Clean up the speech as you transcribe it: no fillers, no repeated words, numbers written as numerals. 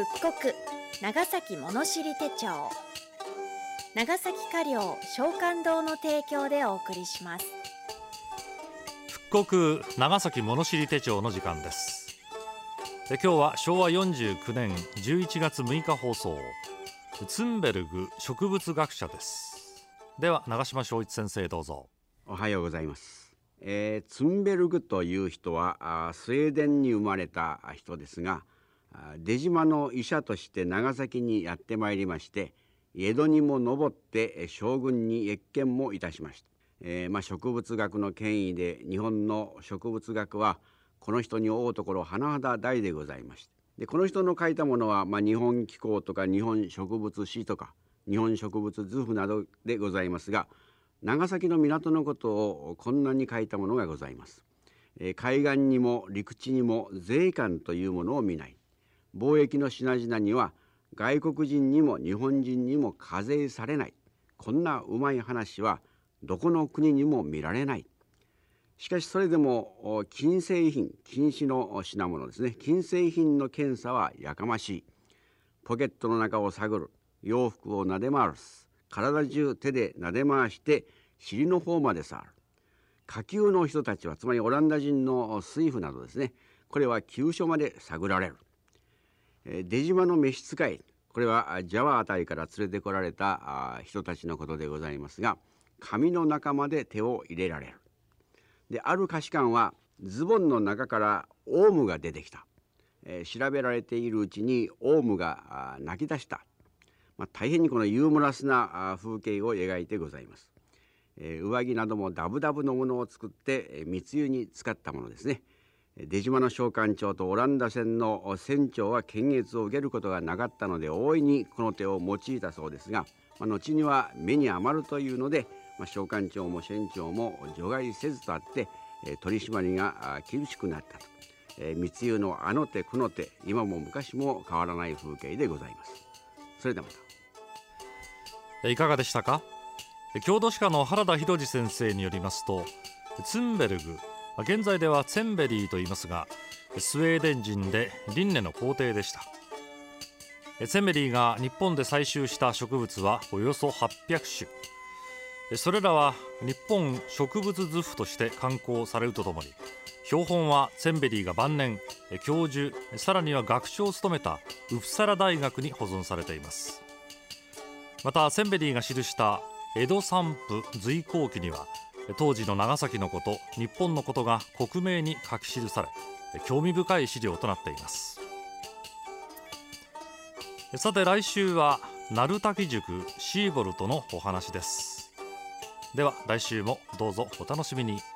復刻長崎物知り手帳、長崎華領商館堂の提供でお送りします。 復刻長崎物知り手帳の時間です。今日は昭和49年11月6日放送、ツンベルグ植物学者です。では長島昭一先生、どうぞ。 おはようございます。ツンベルグという人はスウェーデンに生まれた人ですが、出島の医者として長崎にやってまいりまして、江戸にも上って将軍に謁見もいたしました。植物学の権威で日本の植物学はこの人に負うところ甚だ大でございまして、でこの人の書いたものは、日本紀行とか日本植物史とか日本植物図譜などでございますが、長崎の港のことをこんなに書いたものがございます。海岸にも陸地にも税関というものを見ない。貿易の品々には外国人にも日本人にも課税されない。こんなうまい話はどこの国にも見られない。しかしそれでも禁製品、禁止の品物ですね、禁製品の検査はやかましい。ポケットの中を探る、洋服を撫で回す、体中手で撫で回して尻の方まで触る。下級の人たちは、つまりオランダ人の水夫などですね、これは急所まで探られる。出島の召使い、これはジャワあたりから連れてこられた人たちのことでございますが、髪の中まで手を入れられる。である下士官はズボンの中からオウムが出てきた。調べられているうちにオウムが泣き出した。大変にこのユーモラスな風景を描いてございます。上着などもダブダブのものを作って密輸に使ったものですね。出島の商館長とオランダ船の船長は検閲を受けることがなかったので、大いにこの手を用いたそうですが、後には目に余るというので、商館長も船長も除外せずとあって、取り締まりが厳しくなったと。密輸のあの手この手、今も昔も変わらない風景でございます。それではまた。 いかがでしたか。郷土史家の原田博二先生によりますと、ツンベルグ、現在ではツェンベリーと言いますが、スウェーデン人でリンネの皇帝でした。ツェンベリーが日本で採集した植物はおよそ800種。それらは日本植物図譜として刊行されるとともに、標本はツェンベリーが晩年教授、さらには学長を務めたウプサラ大学に保存されています。またツェンベリーが記した江戸散布随行記には、当時の長崎のこと、日本のことが克明に書き記され、興味深い資料となっています。さて来週は鳴滝塾シーボルトのお話です。では来週もどうぞお楽しみに。